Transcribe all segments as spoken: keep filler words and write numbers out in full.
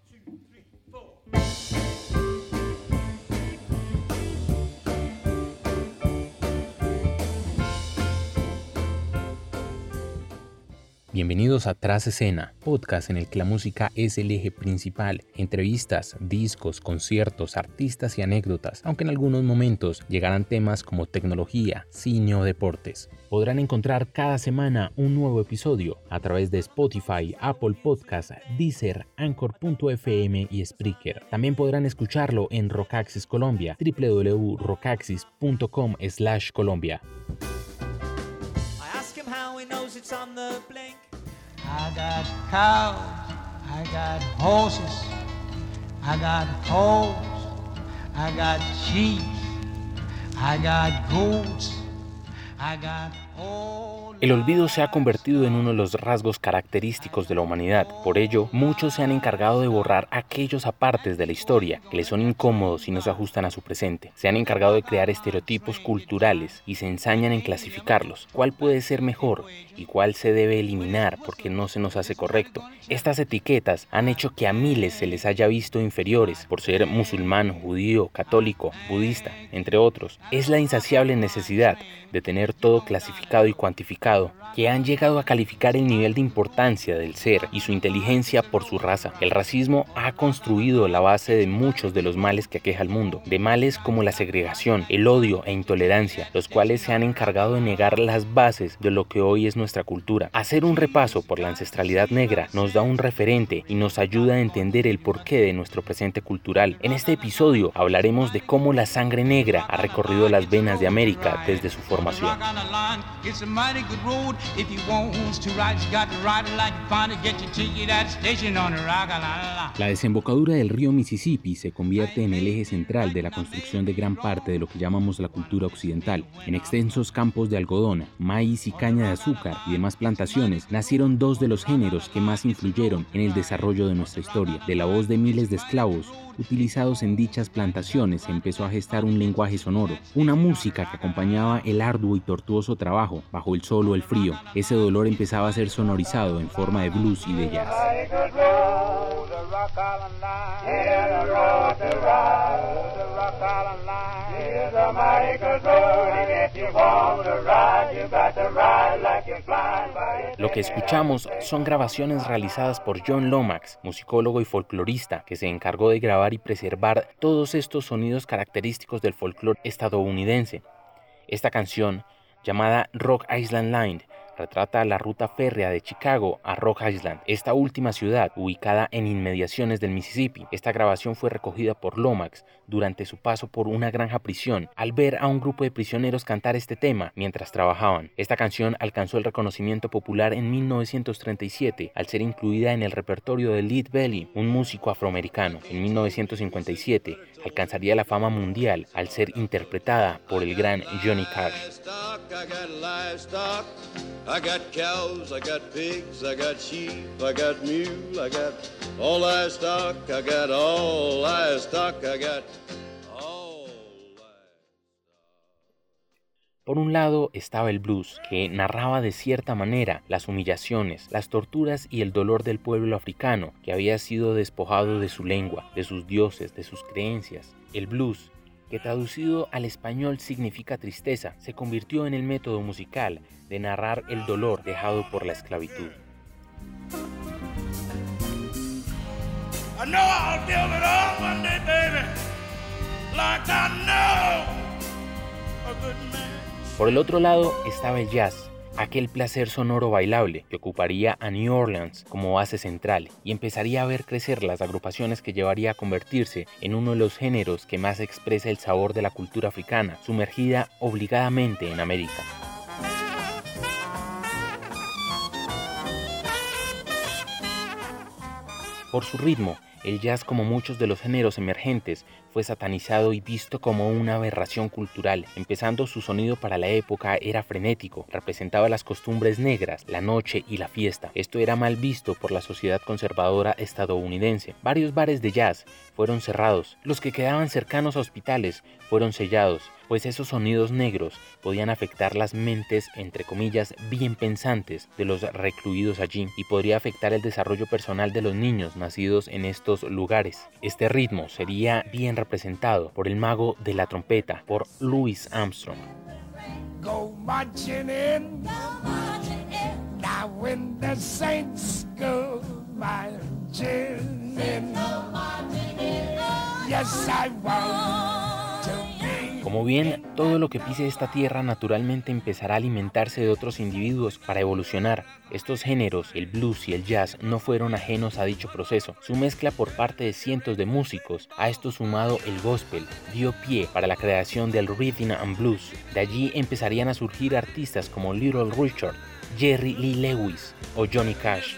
Bienvenidos a Tras Escena, podcast en el que la música es el eje principal. Entrevistas, discos, conciertos, artistas y anécdotas, aunque en algunos momentos llegarán temas como tecnología, cine o deportes. Podrán encontrar cada semana un nuevo episodio a través de Spotify, Apple Podcasts, Deezer, Anchor punto efe eme y Spreaker. También podrán escucharlo en Rockaxis Colombia, doble u doble u doble u punto rockaxis punto com slash Colombia. I got cows, I got horses, I got hoes, I got sheep, I got goats, I got all... El olvido se ha convertido en uno de los rasgos característicos de la humanidad. Por ello, muchos se han encargado de borrar aquellos apartes de la historia que les son incómodos y no se ajustan a su presente. Se han encargado de crear estereotipos culturales y se ensañan en clasificarlos. ¿Cuál puede ser mejor y cuál se debe eliminar porque no se nos hace correcto? Estas etiquetas han hecho que a miles se les haya visto inferiores por ser musulmán, judío, católico, budista, entre otros. Es la insaciable necesidad de tener todo clasificado y cuantificado que han llegado a calificar el nivel de importancia del ser y su inteligencia por su raza. El racismo ha construido la base de muchos de los males que aqueja al mundo, de males como la segregación, el odio e intolerancia, los cuales se han encargado de negar las bases de lo que hoy es nuestra cultura. Hacer un repaso por la ancestralidad negra nos da un referente y nos ayuda a entender el porqué de nuestro presente cultural. En este episodio hablaremos de cómo la sangre negra ha recorrido las venas de América desde su formación. La desembocadura del río Mississippi se convierte en el eje central de la construcción de gran parte de lo que llamamos la cultura occidental. En extensos campos de algodón, maíz y caña de azúcar y demás plantaciones nacieron dos de los géneros que más influyeron en el desarrollo de nuestra historia. De la voz de miles de esclavos utilizados en dichas plantaciones se empezó a gestar un lenguaje sonoro, una música que acompañaba el arduo y tortuoso trabajo bajo el sol o el frío. Ese dolor empezaba a ser sonorizado en forma de blues y de jazz. Lo que escuchamos son grabaciones realizadas por John Lomax, musicólogo y folclorista, que se encargó de grabar y preservar todos estos sonidos característicos del folclore estadounidense. Esta canción, llamada Rock Island Line, retrata la ruta férrea de Chicago a Rock Island, esta última ciudad ubicada en inmediaciones del Mississippi. Esta grabación fue recogida por Lomax durante su paso por una granja prisión al ver a un grupo de prisioneros cantar este tema mientras trabajaban. Esta canción alcanzó el reconocimiento popular en mil novecientos treinta y siete al ser incluida en el repertorio de Lead Belly, un músico afroamericano. En mil novecientos cincuenta y siete alcanzaría la fama mundial al ser interpretada por el gran Johnny Cash. I got cows, I got pigs, I got sheep, I got mule, I got all livestock, I got all livestock, I got all livestock. Por un lado estaba el blues, que narraba de cierta manera las humillaciones, las torturas y el dolor del pueblo africano que había sido despojado de su lengua, de sus dioses, de sus creencias. El blues, que traducido al español significa tristeza, se convirtió en el método musical de narrar el dolor dejado por la esclavitud. Por el otro lado estaba el jazz, aquel placer sonoro bailable que ocuparía a New Orleans como base central y empezaría a ver crecer las agrupaciones que llevaría a convertirse en uno de los géneros que más expresa el sabor de la cultura africana, sumergida obligadamente en América. Por su ritmo, el jazz, como muchos de los géneros emergentes, fue satanizado y visto como una aberración cultural. Empezando, su sonido para la época era frenético, representaba las costumbres negras, la noche y la fiesta. Esto era mal visto por la sociedad conservadora estadounidense. Varios bares de jazz fueron cerrados, los que quedaban cercanos a hospitales fueron sellados, pues esos sonidos negros podían afectar las mentes, entre comillas, bien pensantes de los recluidos allí y podría afectar el desarrollo personal de los niños nacidos en estos lugares. Este ritmo sería bien representado por el mago de la trompeta, por Louis Armstrong. Go marching in, now when the saints go marching in, yes I want to be. Como bien, todo lo que pise esta tierra naturalmente empezará a alimentarse de otros individuos para evolucionar. Estos géneros, el blues y el jazz, no fueron ajenos a dicho proceso. Su mezcla por parte de cientos de músicos, a esto sumado el gospel, dio pie para la creación del rhythm and blues. De allí empezarían a surgir artistas como Little Richard, Jerry Lee Lewis o Johnny Cash.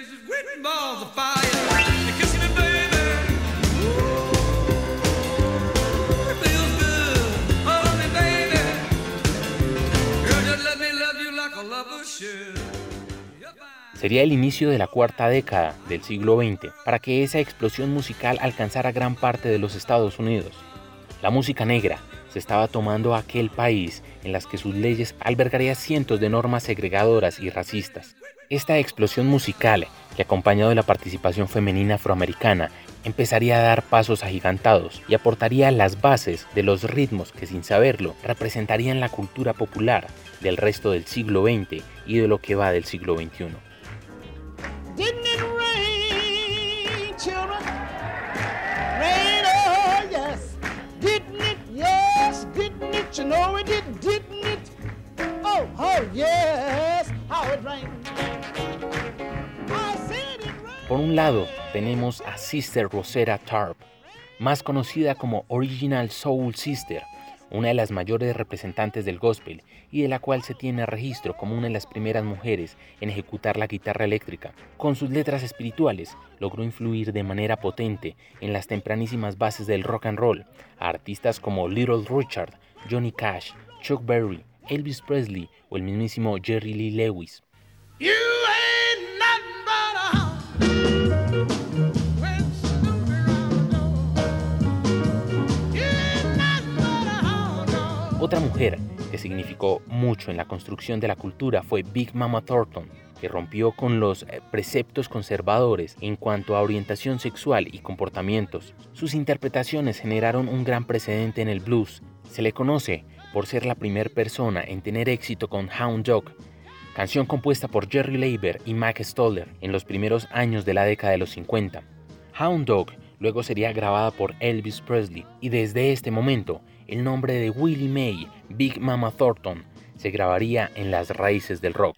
Sería el inicio de la cuarta década del siglo veinte para que esa explosión musical alcanzara gran parte de los Estados Unidos. La música negra se estaba tomando a aquel país en las que sus leyes albergarían cientos de normas segregadoras y racistas. Esta explosión musical, que acompañado de la participación femenina afroamericana, empezaría a dar pasos agigantados y aportaría las bases de los ritmos que, sin saberlo, representarían la cultura popular del resto del siglo veinte y de lo que va del siglo veintiuno. Didn't it rain, children? Rain, oh yes. Didn't it? Yes, didn't it? You know it did, didn't it? Oh, oh yes, how it rained. I said it rained. Por un lado, tenemos a Sister Rosetta Tharpe, más conocida como Original Soul Sister, una de las mayores representantes del gospel y de la cual se tiene registro como una de las primeras mujeres en ejecutar la guitarra eléctrica. Con sus letras espirituales logró influir de manera potente en las tempranísimas bases del rock and roll a artistas como Little Richard, Johnny Cash, Chuck Berry, Elvis Presley o el mismísimo Jerry Lee Lewis. You ain't nothing but a hound. When Snoopy around the door. You ain't nothing but a hound dog. Otra mujer que significó mucho en la construcción de la cultura fue Big Mama Thornton, que rompió con los preceptos conservadores en cuanto a orientación sexual y comportamientos. Sus interpretaciones generaron un gran precedente en el blues. Se le conoce por ser la primera persona en tener éxito con Hound Dog, canción compuesta por Jerry Leiber y Mac Stoller en los primeros años de la década de los cincuenta. Hound Dog luego sería grabada por Elvis Presley y desde este momento el nombre de Willie Mae, Big Mama Thornton, se grabaría en las raíces del rock.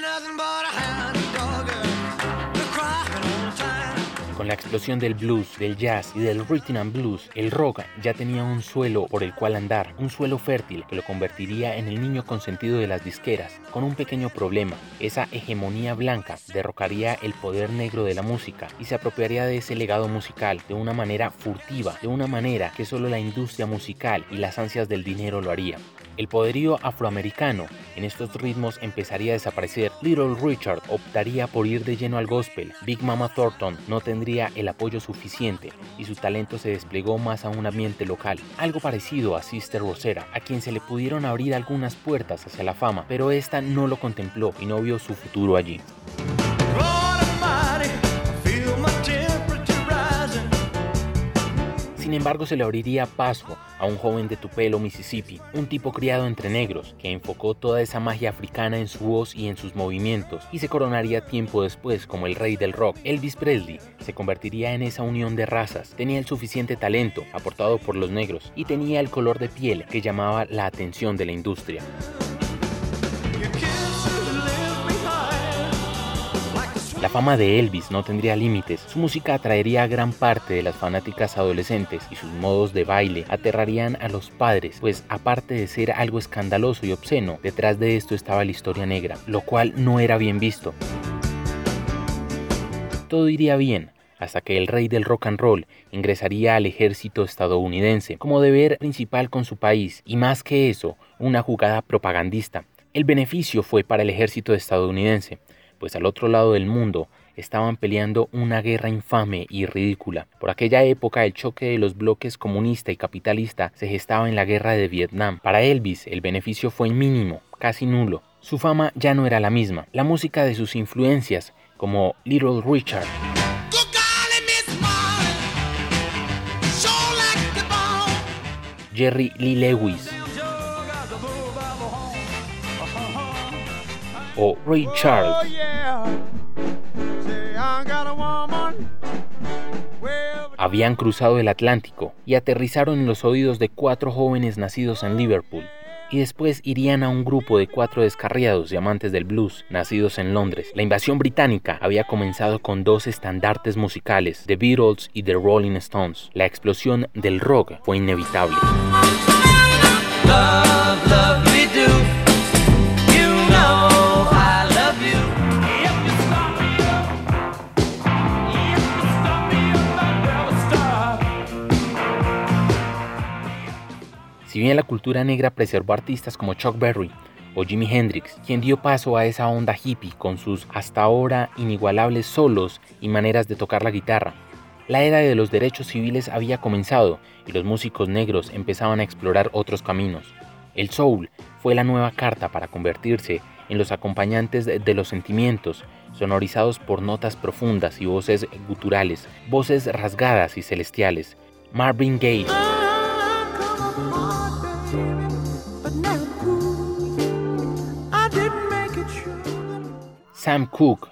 Con la explosión del blues, del jazz y del rhythm and blues, el rock ya tenía un suelo por el cual andar, un suelo fértil que lo convertiría en el niño consentido de las disqueras, con un pequeño problema. Esa hegemonía blanca derrocaría el poder negro de la música y se apropiaría de ese legado musical de una manera furtiva, de una manera que solo la industria musical y las ansias del dinero lo haría. El poderío afroamericano en estos ritmos empezaría a desaparecer. Little Richard optaría por ir de lleno al gospel. Big Mama Thornton no tendría el apoyo suficiente y su talento se desplegó más a un ambiente local. Algo parecido a Sister Rosetta, a quien se le pudieron abrir algunas puertas hacia la fama, pero esta no lo contempló y no vio su futuro allí. Sin embargo, se le abriría paso a un joven de Tupelo, Mississippi, un tipo criado entre negros, que enfocó toda esa magia africana en su voz y en sus movimientos, y se coronaría tiempo después como el rey del rock. Elvis Presley se convertiría en esa unión de razas, tenía el suficiente talento, aportado por los negros, y tenía el color de piel que llamaba la atención de la industria. La fama de Elvis no tendría límites, su música atraería a gran parte de las fanáticas adolescentes y sus modos de baile aterrarían a los padres, pues aparte de ser algo escandaloso y obsceno, detrás de esto estaba la historia negra, lo cual no era bien visto. Todo iría bien, hasta que el rey del rock and roll ingresaría al ejército estadounidense como deber principal con su país, y más que eso, una jugada propagandista. El beneficio fue para el ejército estadounidense, pues al otro lado del mundo estaban peleando una guerra infame y ridícula. Por aquella época, el choque de los bloques comunista y capitalista se gestaba en la guerra de Vietnam. Para Elvis, el beneficio fue mínimo, casi nulo. Su fama ya no era la misma. La música de sus influencias, como Little Richard, Jerry Lee Lewis o Ray Charles, habían cruzado el Atlántico y aterrizaron en los oídos de cuatro jóvenes nacidos en Liverpool, y después irían a un grupo de cuatro descarriados y amantes del blues nacidos en Londres. La invasión británica había comenzado con dos estandartes musicales, The Beatles y The Rolling Stones. La explosión del rock fue inevitable. Love, love me do. You know I love you. If you stop me up, if you stop me up, I never stop. Si bien la cultura negra preservó artistas como Chuck Berry o Jimi Hendrix, quien dio paso a esa onda hippie con sus hasta ahora inigualables solos y maneras de tocar la guitarra, la era de los derechos civiles había comenzado y los músicos negros empezaban a explorar otros caminos. El soul fue la nueva carta para convertirse en los acompañantes de los sentimientos, sonorizados por notas profundas y voces guturales, voces rasgadas y celestiales. Marvin Gaye, Sam Cooke,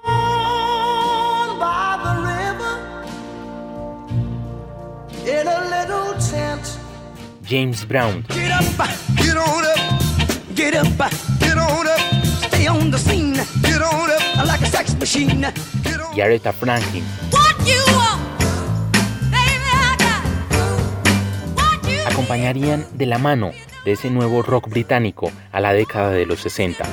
James Brown, Get up, get on up, get up, get on up, stay on the scene, get on up like a sex machine. y Aretha Franklin acompañarían de la mano de ese nuevo rock británico a la década de los sesenta.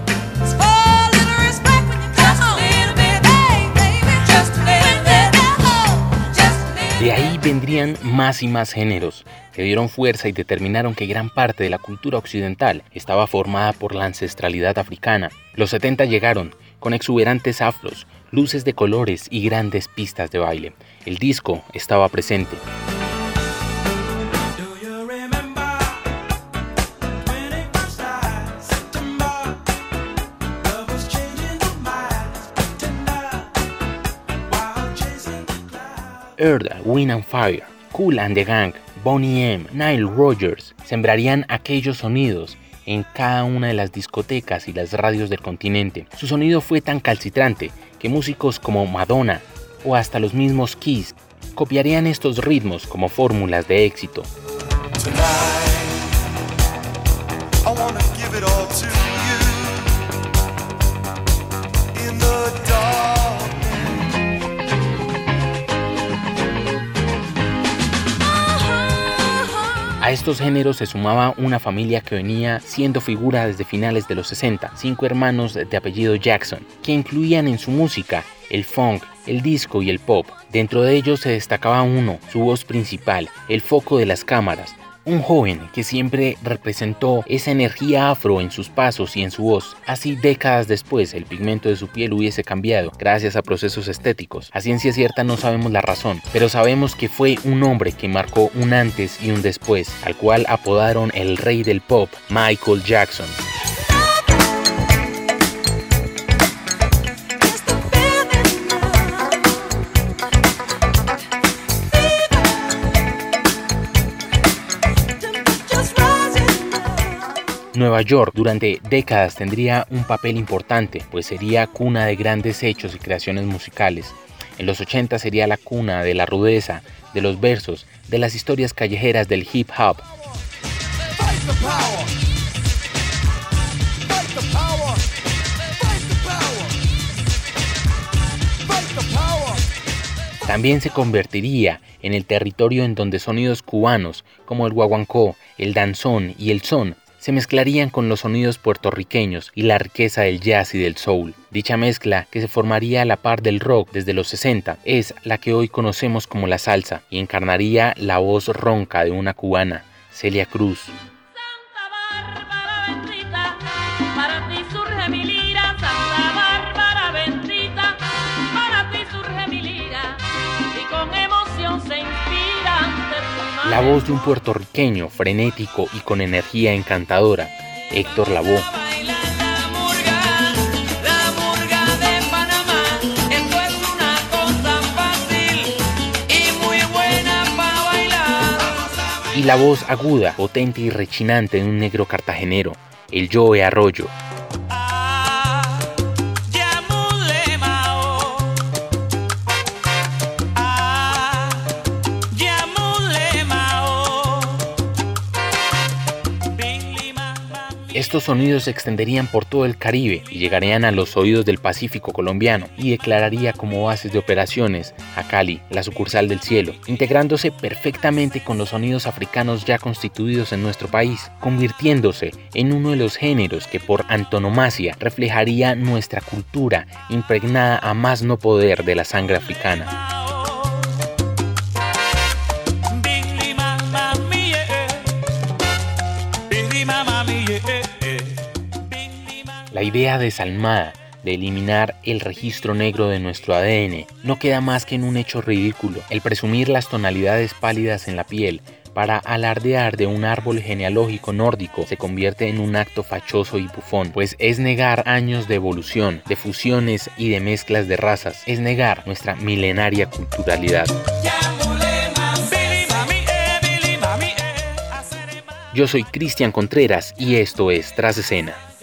De ahí vendrían más y más géneros, que dieron fuerza y determinaron que gran parte de la cultura occidental estaba formada por la ancestralidad africana. Los setenta llegaron con exuberantes afros, luces de colores y grandes pistas de baile. El disco estaba presente. Earth, Wind and Fire, Kool and the Gang, Boney M, Nile Rodgers sembrarían aquellos sonidos en cada una de las discotecas y las radios del continente. Su sonido fue tan calcitrante que músicos como Madonna o hasta los mismos Kiss copiarían estos ritmos como fórmulas de éxito. A estos géneros se sumaba una familia que venía siendo figura desde finales de los sesenta, cinco hermanos de apellido Jackson, que incluían en su música el funk, el disco y el pop. Dentro de ellos se destacaba uno, su voz principal, el foco de las cámaras, un joven que siempre representó esa energía afro en sus pasos y en su voz. Así décadas después el pigmento de su piel hubiese cambiado gracias a procesos estéticos. A ciencia cierta no sabemos la razón, pero sabemos que fue un hombre que marcó un antes y un después, al cual apodaron el rey del pop, Michael Jackson. Nueva York durante décadas tendría un papel importante, pues sería cuna de grandes hechos y creaciones musicales. En los ochenta sería la cuna de la rudeza, de los versos, de las historias callejeras del hip hop. También se convertiría en el territorio en donde sonidos cubanos como el guaguancó, el danzón y el son se mezclarían con los sonidos puertorriqueños y la riqueza del jazz y del soul. Dicha mezcla, que se formaría a la par del rock desde los sesenta, es la que hoy conocemos como la salsa y encarnaría la voz ronca de una cubana, Celia Cruz. Santa Bárbara bendita, para ti surge mi lira, Santa Bárbara bendita, La voz de un puertorriqueño frenético y con energía encantadora, Héctor Lavoe. Y la voz aguda, potente y rechinante de un negro cartagenero, el Joe Arroyo. Estos sonidos se extenderían por todo el Caribe y llegarían a los oídos del Pacífico colombiano y declararía como bases de operaciones a Cali, la sucursal del cielo, integrándose perfectamente con los sonidos africanos ya constituidos en nuestro país, convirtiéndose en uno de los géneros que por antonomasia reflejaría nuestra cultura impregnada a más no poder de la sangre africana. La idea desalmada de eliminar el registro negro de nuestro A D N no queda más que en un hecho ridículo, el presumir las tonalidades pálidas en la piel para alardear de un árbol genealógico nórdico se convierte en un acto fachoso y bufón, pues es negar años de evolución, de fusiones y de mezclas de razas, es negar nuestra milenaria culturalidad. Yo soy Cristian Contreras y esto es Tras Escena.